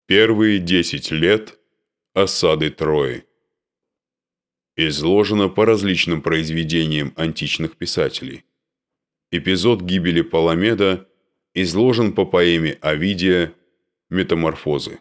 Первые 10 лет осады Трои. Изложено по различным произведениям античных писателей. Эпизод гибели Паламеда изложен по поэме Овидия «Метаморфозы».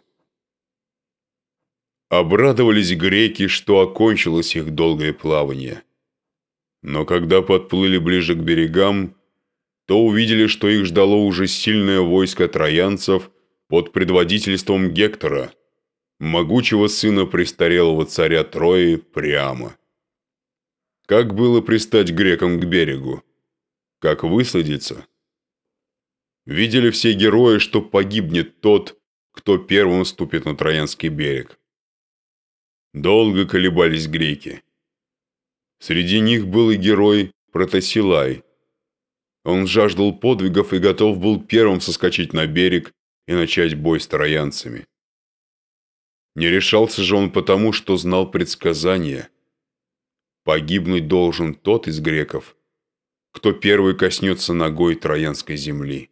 Обрадовались греки, что окончилось их долгое плавание. Но когда подплыли ближе к берегам, то увидели, что их ждало уже сильное войско троянцев под предводительством Гектора, могучего сына престарелого царя Трои Приама. Как было пристать грекам к берегу? Как высадиться? Видели все герои, что погибнет тот, кто первым ступит на Троянский берег. Долго колебались греки. Среди них был и герой Протосилай. Он жаждал подвигов и готов был первым соскочить на берег и начать бой с троянцами. Не решался же он потому, что знал предсказание. Погибнуть должен тот из греков, кто первый коснется ногой троянской земли.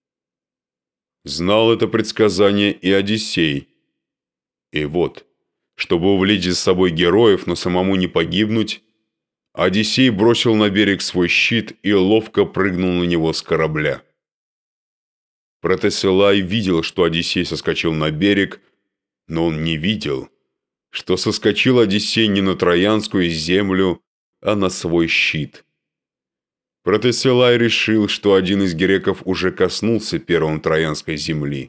Знал это предсказание и Одиссей. И вот, чтобы увлечь за собой героев, но самому не погибнуть, Одиссей бросил на берег свой щит и ловко прыгнул на него с корабля. Протосилай видел, что Одиссей соскочил на берег, но он не видел, что соскочил Одиссей не на Троянскую землю, а на свой щит. Протосилай решил, что один из греков уже коснулся первым Троянской земли.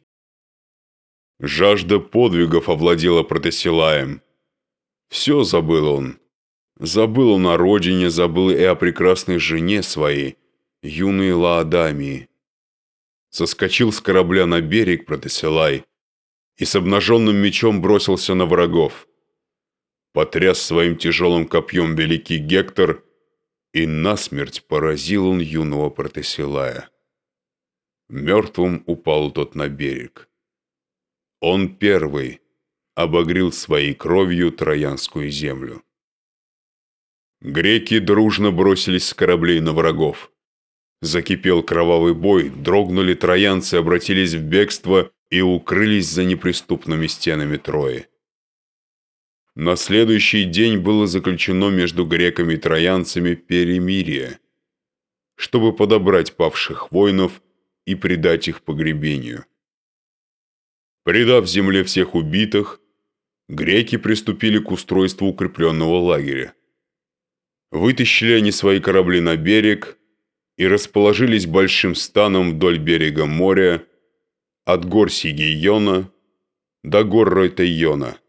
Жажда подвигов овладела Протосилаем. Все забыл он. Забыл он о родине, забыл и о прекрасной жене своей, юной Лаодамии. Соскочил с корабля на берег Протосилай и с обнаженным мечом бросился на врагов. Потряс своим тяжелым копьем великий Гектор, и насмерть поразил он юного Протосилая. Мертвым упал тот на берег. Он первый обогрел своей кровью Троянскую землю. Греки дружно бросились с кораблей на врагов. Закипел кровавый бой, дрогнули троянцы, обратились в бегство и укрылись за неприступными стенами Трои. На следующий день было заключено между греками и троянцами перемирие, чтобы подобрать павших воинов и предать их погребению. Предав земле всех убитых, греки приступили к устройству укрепленного лагеря. Вытащили они свои корабли на берег и расположились большим станом вдоль берега моря, от гор Сигейона до гор Ройтейона.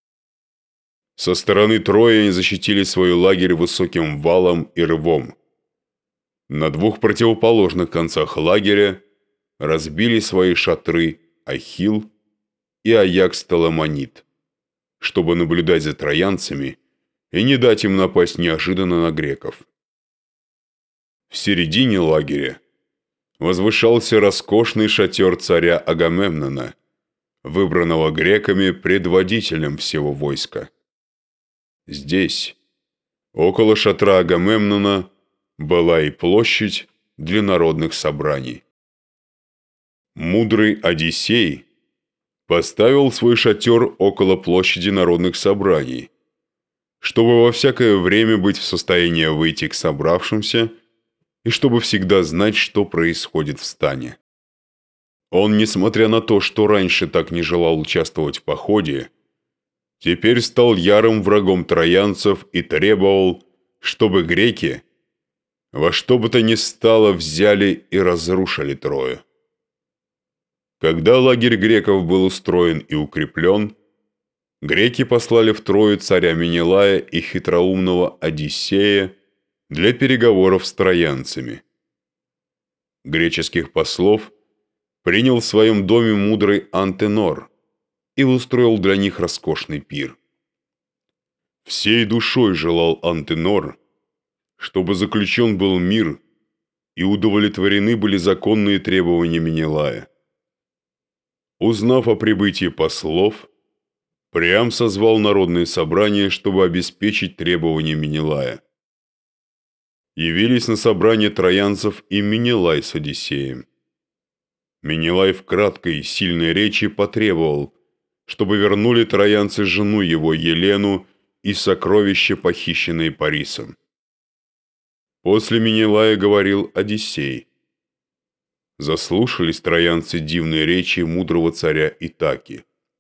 Со стороны Трои они защитили свой лагерь высоким валом и рвом. На двух противоположных концах лагеря разбили свои шатры Ахилл и Аякс Теламонид, чтобы наблюдать за троянцами и не дать им напасть неожиданно на греков. В середине лагеря возвышался роскошный шатер царя Агамемнона, выбранного греками предводителем всего войска. Здесь, около шатра Агамемнона, была и площадь для народных собраний. Мудрый Одиссей поставил свой шатер около площади народных собраний, чтобы во всякое время быть в состоянии выйти к собравшимся и чтобы всегда знать, что происходит в стане. Он, несмотря на то, что раньше так не желал участвовать в походе, теперь стал ярым врагом троянцев и требовал, чтобы греки во что бы то ни стало взяли и разрушили Трою. Когда лагерь греков был устроен и укреплен, греки послали в Трою царя Менелая и хитроумного Одиссея для переговоров с троянцами. Греческих послов принял в своем доме мудрый Антенор и устроил для них роскошный пир. Всей душой желал Антенор, чтобы заключен был мир и удовлетворены были законные требования Менелая. Узнав о прибытии послов, Приам созвал народное собрание, чтобы обеспечить требования Менелая. Явились на собрание троянцев и Менелай с Одиссеем. Менелай в краткой, сильной речи потребовал, чтобы вернули троянцы жену его Елену и сокровища, похищенные Парисом. После Менелая говорил Одиссей. Заслушались троянцы дивные речи мудрого царя Итаки.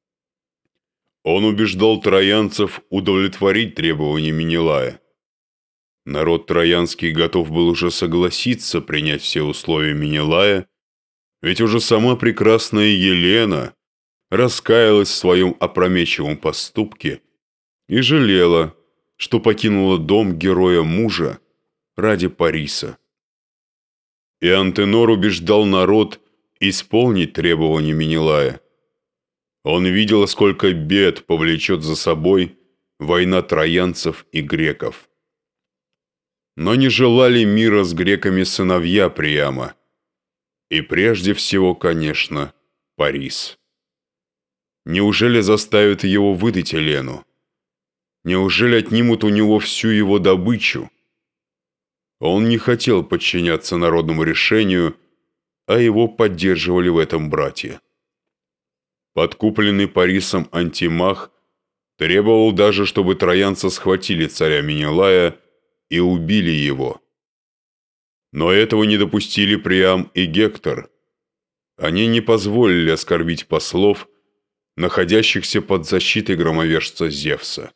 Он убеждал троянцев удовлетворить требования Менелая. Народ троянский готов был уже согласиться принять все условия Менелая, ведь уже сама прекрасная Елена раскаялась в своем опрометчивом поступке и жалела, что покинула дом героя мужа ради Париса. И Антенор убеждал народ исполнить требования Менелая. Он видел, сколько бед повлечет за собой война троянцев и греков. Но не желали мира с греками сыновья Приама. И прежде всего, конечно, Парис. Неужели заставят его выдать Елену? Неужели отнимут у него всю его добычу? Он не хотел подчиняться народному решению, а его поддерживали в этом братья. Подкупленный Парисом Антимах требовал даже, чтобы троянцы схватили царя Менелая и убили его. Но этого не допустили Приам и Гектор. Они не позволили оскорбить послов, находящихся под защитой громовержца Зевса.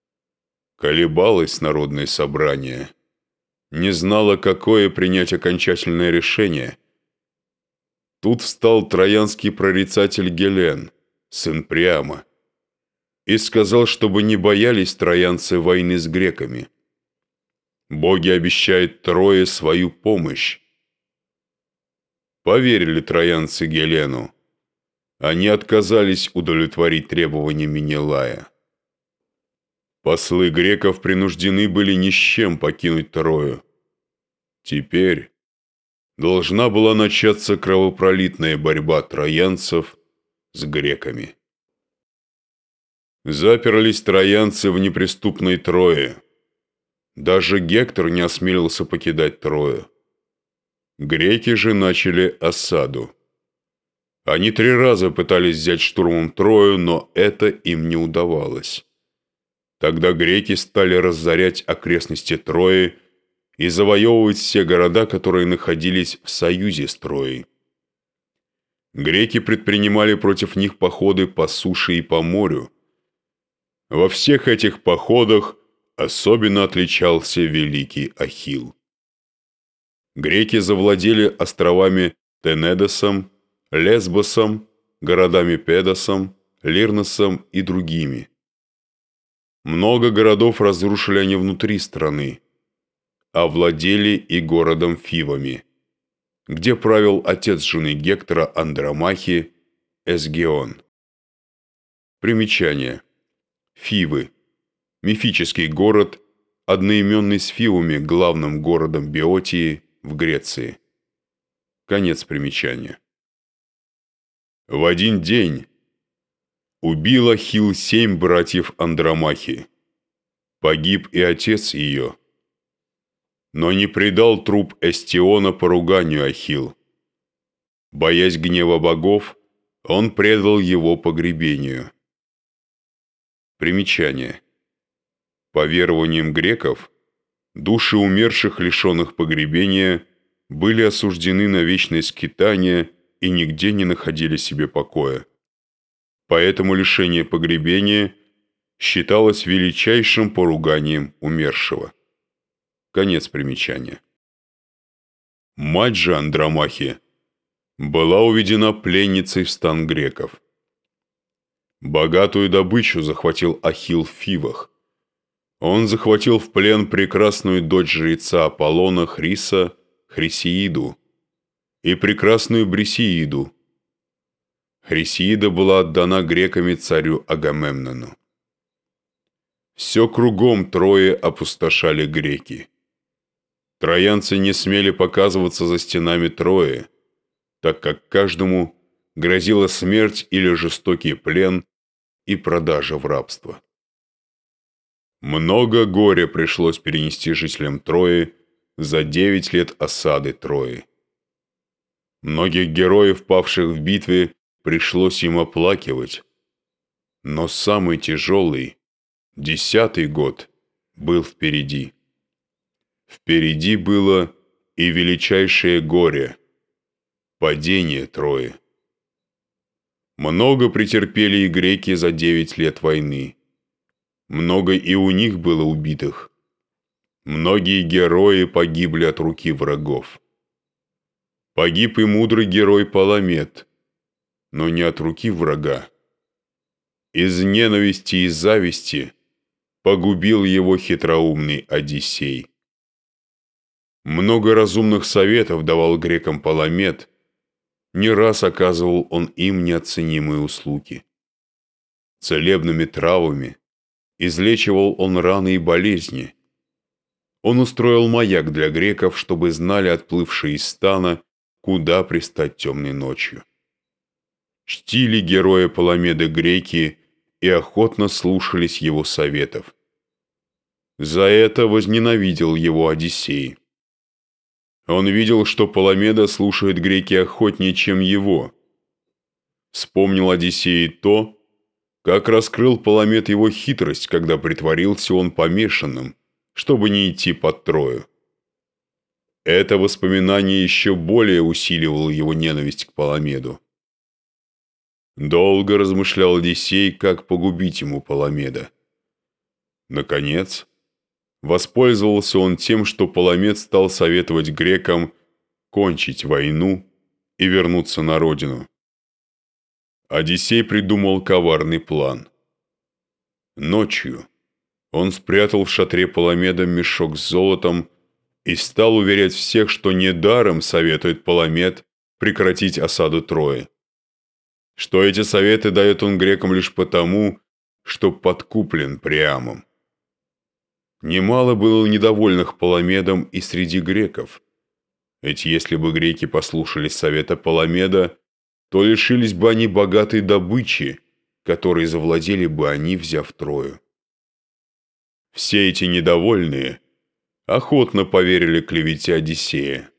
Колебалось народное собрание, не знало, какое принять окончательное решение. Тут встал троянский прорицатель Гелен, сын Приама, и сказал, чтобы не боялись троянцы войны с греками. Боги обещают Трое свою помощь. Поверили троянцы Гелену. Они отказались удовлетворить требования Менелая. Послы греков принуждены были ни с чем покинуть Трою. Теперь должна была начаться кровопролитная борьба троянцев с греками. Заперлись троянцы в неприступной Трое. Даже Гектор не осмелился покидать Трою. Греки же начали осаду. Они 3 раза пытались взять штурмом Трою, но это им не удавалось. Тогда греки стали разорять окрестности Трои и завоевывать все города, которые находились в союзе с Троей. Греки предпринимали против них походы по суше и по морю. Во всех этих походах особенно отличался великий Ахилл. Греки завладели островами Тенедосом, Лесбосом, городами Педосом, Лирносом и другими. Много городов разрушили они внутри страны, овладели и городом Фивами, где правил отец жены Гектора Андромахи Эсгион. Примечание. Фивы. Мифический город, одноименный с Фивами, главным городом Беотии в Греции. Конец примечания. В один день убил Ахилл 7 братьев Андромахи. Погиб и отец ее. Но не предал труп Эстиона поруганию Ахилл. Боясь гнева богов, он предал его погребению. Примечание. По верованиям греков, души умерших, лишенных погребения, были осуждены на вечное скитание и нигде не находили себе покоя. Поэтому лишение погребения считалось величайшим поруганием умершего. Конец примечания. Мать же Андромахи была уведена пленницей в стан греков. Богатую добычу захватил Ахилл в Фивах. Он захватил в плен прекрасную дочь жреца Аполлона Хриса, Хрисеиду, и прекрасную Брисеиду. Хрисеида была отдана греками царю Агамемнону. Все кругом Трое опустошали греки. Троянцы не смели показываться за стенами Трои, так как каждому грозила смерть или жестокий плен и продажа в рабство. Много горя пришлось перенести жителям Трои за 9 лет осады Трои. Многих героев, павших в битве, пришлось им оплакивать. Но самый тяжелый, 10-й год, был впереди. Впереди было и величайшее горе – падение Трои. Много претерпели и греки за 9 лет войны. Много и у них было убитых. Многие герои погибли от руки врагов. Погиб и мудрый герой Паламет, но не от руки врага. Из ненависти и зависти погубил его хитроумный Одиссей. Много разумных советов давал грекам Паламет, не раз оказывал он им неоценимые услуги. Целебными травами излечивал он раны и болезни. Он устроил маяк для греков, чтобы знали отплывшие из стана, куда пристать темной ночью. Чтили героя Паламеда греки и охотно слушались его советов. За это возненавидел его Одиссей. Он видел, что Паламеда слушают греки охотнее, чем его. Вспомнил Одиссей то, как раскрыл Паламед его хитрость, когда притворился он помешанным, чтобы не идти под Трою. Это воспоминание еще более усиливало его ненависть к Паламеду. Долго размышлял Одиссей, как погубить ему Паламеда. Наконец, воспользовался он тем, что Паламед стал советовать грекам кончить войну и вернуться на родину. Одиссей придумал коварный план. Ночью он спрятал в шатре Паламеда мешок с золотом и стал уверять всех, что недаром советует Паламед прекратить осаду Трои. Что эти советы дает он грекам лишь потому, что подкуплен Приамом. Немало было недовольных Паламедом и среди греков. Ведь если бы греки послушались совета Паламеда, то лишились бы они богатой добычи, которой завладели бы они, взяв Трою. Все эти недовольные охотно поверили клевете Одиссея.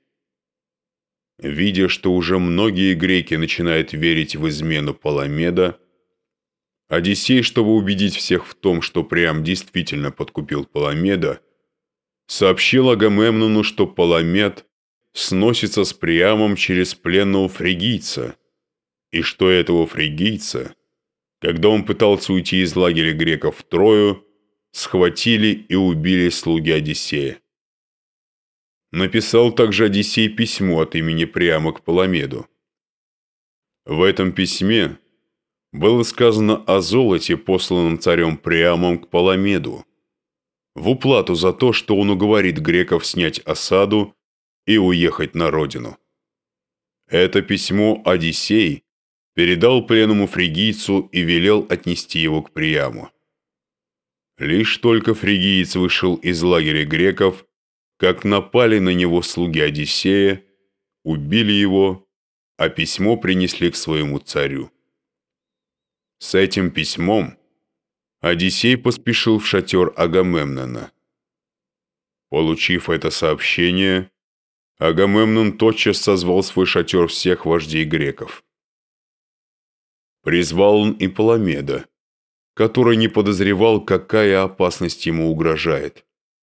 Видя, что уже многие греки начинают верить в измену Паламеда, Одиссей, чтобы убедить всех в том, что Приам действительно подкупил Паламеда, сообщил Агамемнону, что Паламед сносится с Приамом через пленного фригийца, и что этого фригийца, когда он пытался уйти из лагеря греков в Трою, схватили и убили слуги Одиссея. Написал также Одиссей письмо от имени Приама к Паламеду. В этом письме было сказано о золоте, посланном царем Приамом к Паламеду, в уплату за то, что он уговорит греков снять осаду и уехать на родину. Это письмо Одиссей передал пленному фригийцу и велел отнести его к Приаму. Лишь только фригиец вышел из лагеря греков, как напали на него слуги Одиссея, убили его, а письмо принесли к своему царю. С этим письмом Одиссей поспешил в шатер Агамемнона. Получив это сообщение, Агамемнон тотчас созвал в свой шатер всех вождей греков. Призвал он и Паламеда, который не подозревал, какая опасность ему угрожает.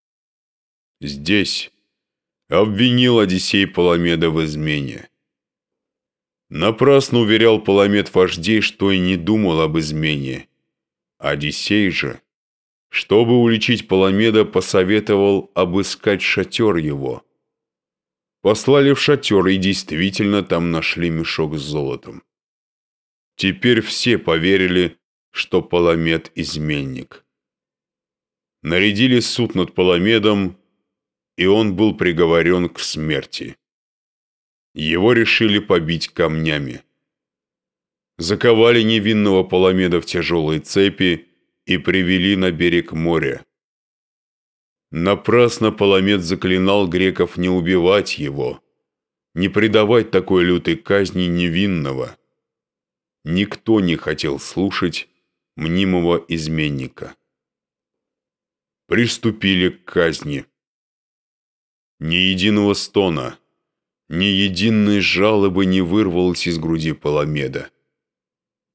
Здесь обвинил Одиссей Паламеда в измене. Напрасно уверял Паламед вождей, что и не думал об измене. Одиссей же, чтобы уличить Паламеда, посоветовал обыскать шатер его. Послали в шатер, и действительно там нашли мешок с золотом. Теперь все поверили, что Паламед изменник. Нарядили суд над Паламедом, и он был приговорен к смерти. Его решили побить камнями. Заковали невинного Паламеда в тяжелые цепи и привели на берег моря. Напрасно Паламед заклинал греков не убивать его, не предавать такой лютой казни невинного. Никто не хотел слушать мнимого изменника. Приступили к казни. Ни единого стона, ни единой жалобы не вырвалось из груди Паламеда.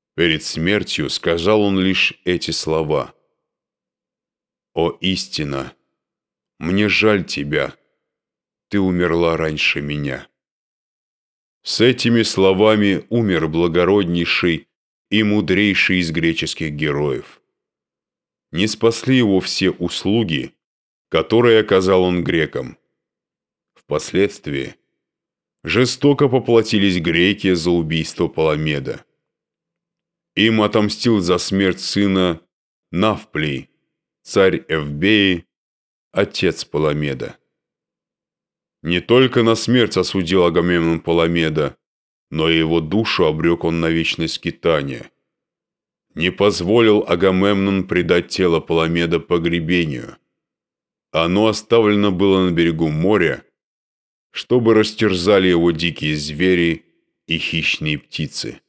Перед смертью сказал он лишь эти слова: «О истина, мне жаль тебя, ты умерла раньше меня». С этими словами умер благороднейший и мудрейший из греческих героев. Не спасли его все услуги, которые оказал он грекам. Впоследствии жестоко поплатились греки за убийство Паламеда. Им отомстил за смерть сына Навплий, царь Эвбеи, отец Паламеда. Не только на смерть осудил Агамемнон Паламеда, но и его душу обрек он на вечное скитание. Не позволил Агамемнон предать тело Паламеда погребению. Оно оставлено было на берегу моря, чтобы растерзали его дикие звери и хищные птицы.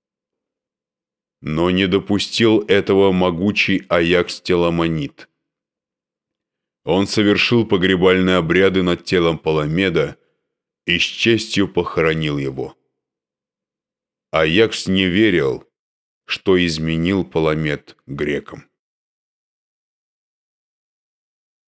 Но не допустил этого могучий Аякс Теламонид. Он совершил погребальные обряды над телом Паламеда и с честью похоронил его. Аякс не верил, что изменил Паламед грекам.